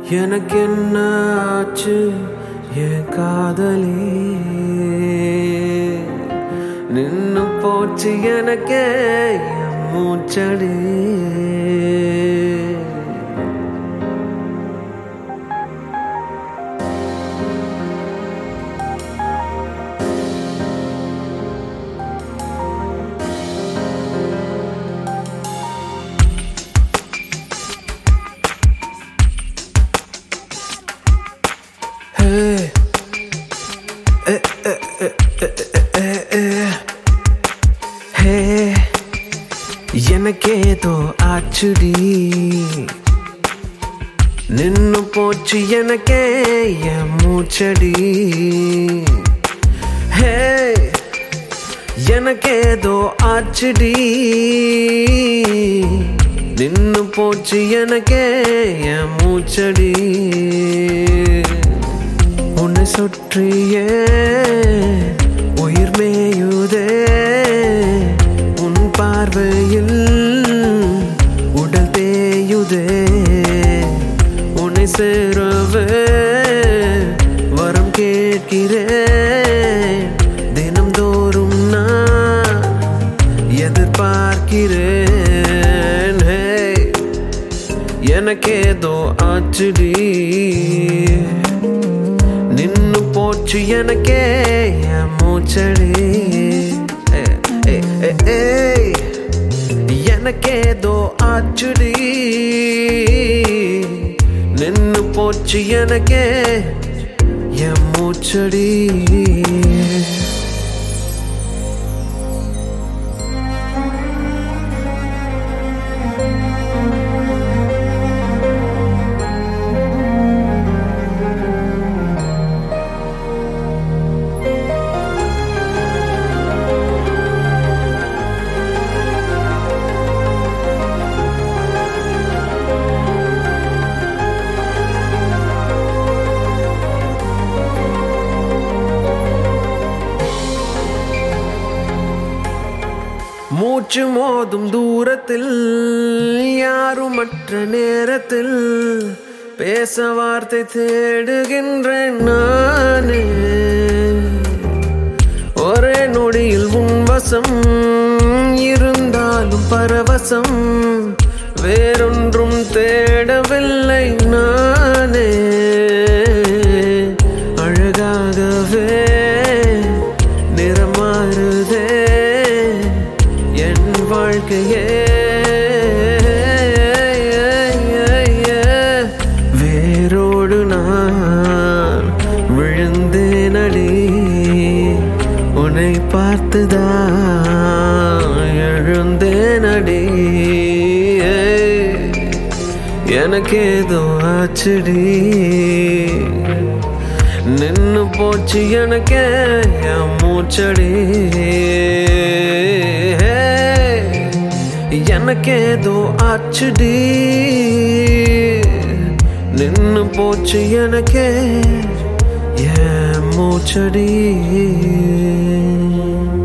எனக்கு என்ன ஆச்சு என் காதலி நின்னு போச்சு எனக்கே என் மூச்சடி எனக்கேதோ ஆச்சுடி நின்னு போச்சு எனக்கே என் மூச்சடி ஹே எனக்கேதோ ஆச்சுடி நின்னு போச்சு எனக்கே என் மூச்சடி உன்னை சுற்றியே உயிர் மேயுதே உன் பார்வையில் உடல் தேயுதே உன்னை சேரவே வரம் கேட்கிறேன் தினம்தோறும் நான் எதிர்பார்க்கிறேன் எனக்கேதோ ஆச்சுடி நின்னு போச்சு எனக்கே என் மூச்சடி எனக்கேதோ ஆச்சுடி நின்னு போச்சு எனக்கே என் மூச்சடி மூச்சு மோதும் தூரத்தில் யாருமற்ற நேரத்தில் பேச வார்த்தை தேடுகின்றேன் நானே ஒரே நொடியில் உன் வசம் இருந்தாலும் பரவசம் வேறொன்றும் தேடவில்லை நானே அழகாகவே நிறமாறுதே என் வாழ்க்கையே வேரோடு நான் விழுந்தேனடி உன்னை பார்த்துதான் எழுந்தேனடி எனக்கேதோ ஆச்சுடி நின்னு போச்சு எனக்கே என் மூச்சடி எனக்கேதோ ஆச்சுடி நின்னு போச்சு எனக்கே என் மூச்சடி